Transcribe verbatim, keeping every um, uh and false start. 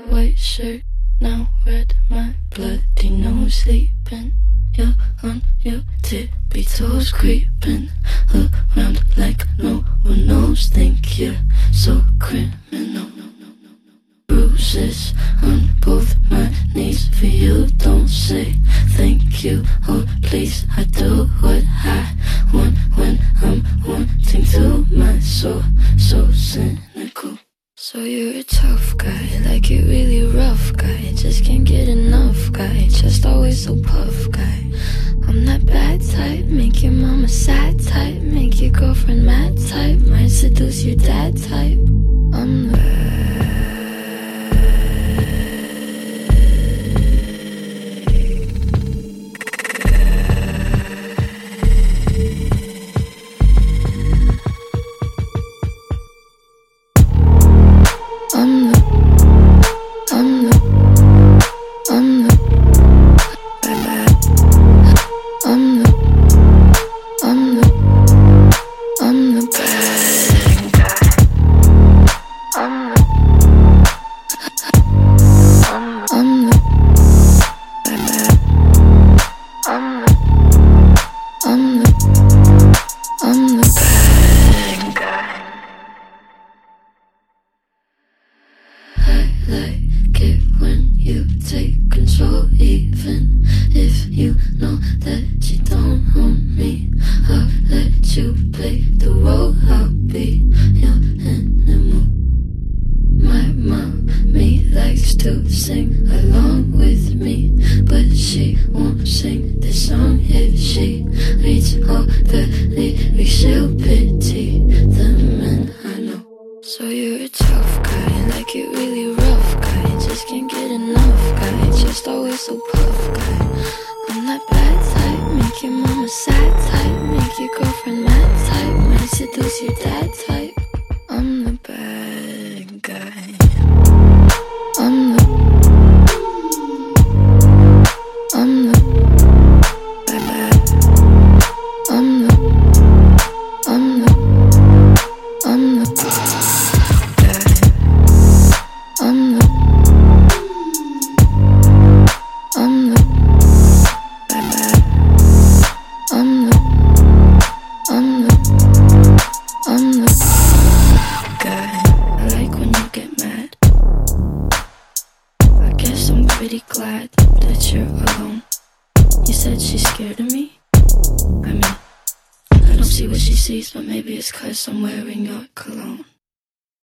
white shirt, now red, my bloody nose sleeping. You're on your tippy toes, creeping around like no one knows. Think you're so criminal. Bruises on both my knees for you. Don't say thank you or please. I do what I want when I'm wanting to. My soul so cynical. So you're a tough guy, like it really rough guy. Just can't get enough guy, just always so puff guy. I'm that bad type, make your mama sad type, make your girlfriend mad type, might seduce your dad type. I'm the I'm the, I'm the, I'm the, I'm the, I'm the, I'm the bad guy. I'm the, I'm, I'm the, I'm the, I'm the, I'm the bad guy. I like it when you take control, even if you know that you don't own me. I'll let you play the role, I'll be your animal. My mommy likes to sing along with me, but she won't sing this song if she reads all the lyrics. She'll pity the men I know. So you're a tough guy, like it really rough guy, just can't get enough guy, just always so puff guy. I'm that bad type, make your mama sad type, make your girlfriend mad type, might seduce your dad type. I'm the bad guy. I'm the, I'm the, I'm the, I'm the, I'm the guy. I'm the, I'm the, I'm the, I'm the, I'm the guy. I like when you get mad. I guess I'm pretty glad that you're alone. You said she's scared of me? I mean, I don't see what she sees, but maybe it's 'cause I'm wearing your cologne.